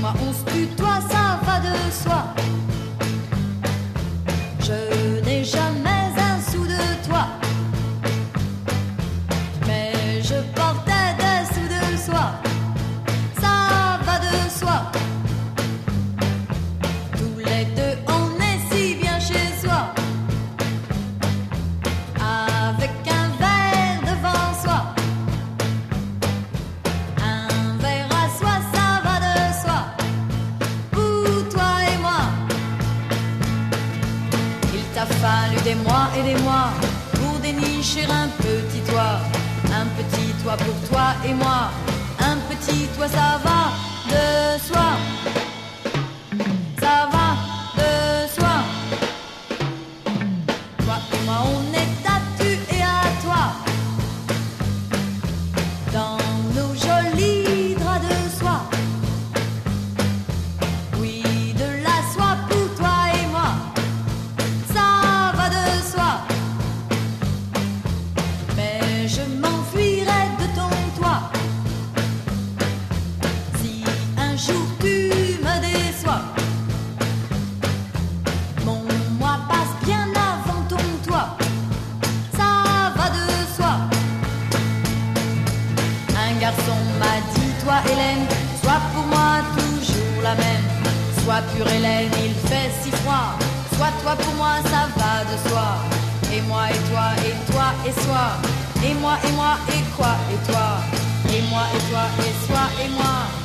moi on se tutoie, ça va de soi. Je n'ai jamais un sou de toi, mais je portais des sous de soie. Ça va de soi. Tous les deux on est si bien chez soi, avec un verre devant soi. Un verre à soi, ça va de soi. Pour toi et moi. Il t'a fallu des mois et des mois pour dénicher un petit toit. Un petit toit pour toi et moi. Un petit toit, ça va de soi. Ça va de soi. Toi et moi, on est à tu et à toi, dans nos jolis draps de soie. Oui, de la soie pour toi et moi. Ça va de soi. Mais je m'enfuirai de ton toit si un jour tu me déçois. Mon moi passe bien avant ton toit. Ça va de soi. Un garçon m'a dit, toi Hélène, sois pour moi toujours la même. Sois pure Hélène, il fait si froid. Sois toi pour moi, ça va de soi. Et moi et toi et soi. Et moi et quoi et toi. Et moi et toi et soi et moi.